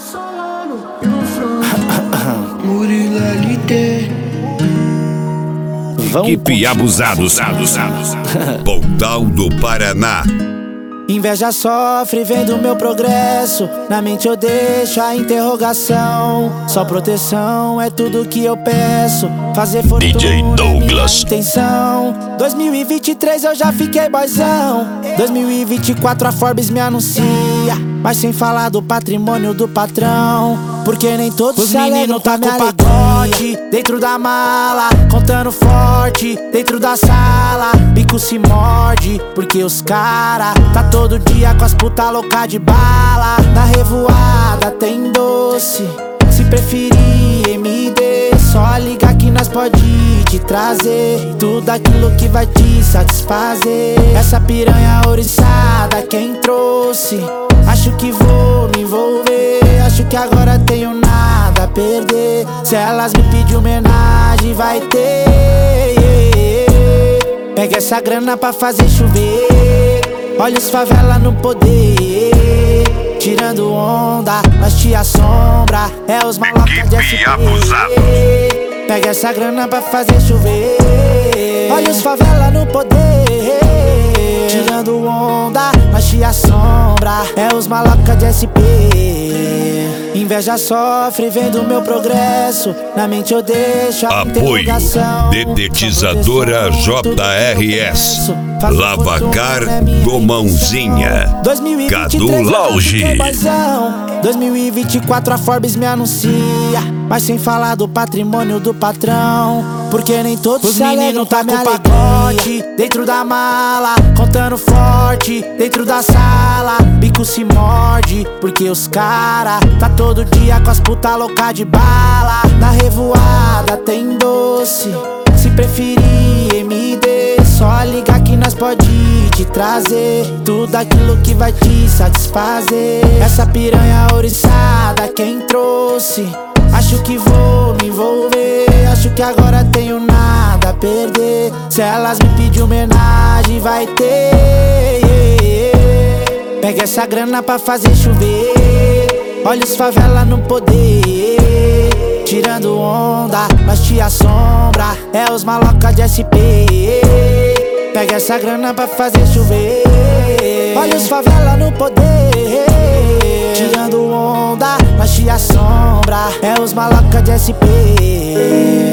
Equipe Abusados, Pontal do Paraná. Inveja sofre vendo meu progresso, na mente eu deixo a interrogação. Só proteção é tudo que eu peço, fazer fortuna DJ Douglas. É minha intenção. 2023 eu já fiquei boizão, 2024 a Forbes me anuncia, mas sem falar do patrimônio do patrão, porque nem todos os meninos tá com pacote dentro da mala, contando forte dentro da sala. Bico se morde, porque os cara tá todo dia com as puta louca de bala. Na revoada tem doce, se preferir MD, só liga que nós pode te trazer tudo aquilo que vai te satisfazer. Essa piranha ouriçada quem trouxe, acho que vou me envolver, acho que agora tenho nada a perder. Se elas me pedir homenagem vai ter. Pega essa grana pra fazer chover, olha os favela no poder, tirando onda, nós te assombra, é os malocas de SP. Pega essa grana pra fazer chover, olha os favela no poder, tirando onda, nós te assombra, é os malocas de SP. Inveja sofre vendo meu progresso, na mente eu deixo a interrogação. Dedetizadora JRS, Lavacar do Mãozinha, Cadu Lauge. 2024 a Forbes me anuncia, mas sem falar do patrimônio do patrão, porque nem todos os meninos tá com pacote dentro da mala, contando forte dentro da sala. Bico se morde, porque os cara tá todo dia com as puta louca de bala. Na revoada tem doce, se preferir MD, só liga que nós pode te trazer tudo aquilo que vai te satisfazer. Essa piranha ouriçada quem trouxe, acho que vou me envolver, acho que agora tenho nada a perder. Se elas me pedir homenagem vai ter. Pega essa grana pra fazer chover, olha os favela no poder, tirando onda, nós te assombra, é os malocas de SP. Pega essa grana pra fazer chover, olha os favela no poder, tirando onda, nós te assombra, é os malocas de SP.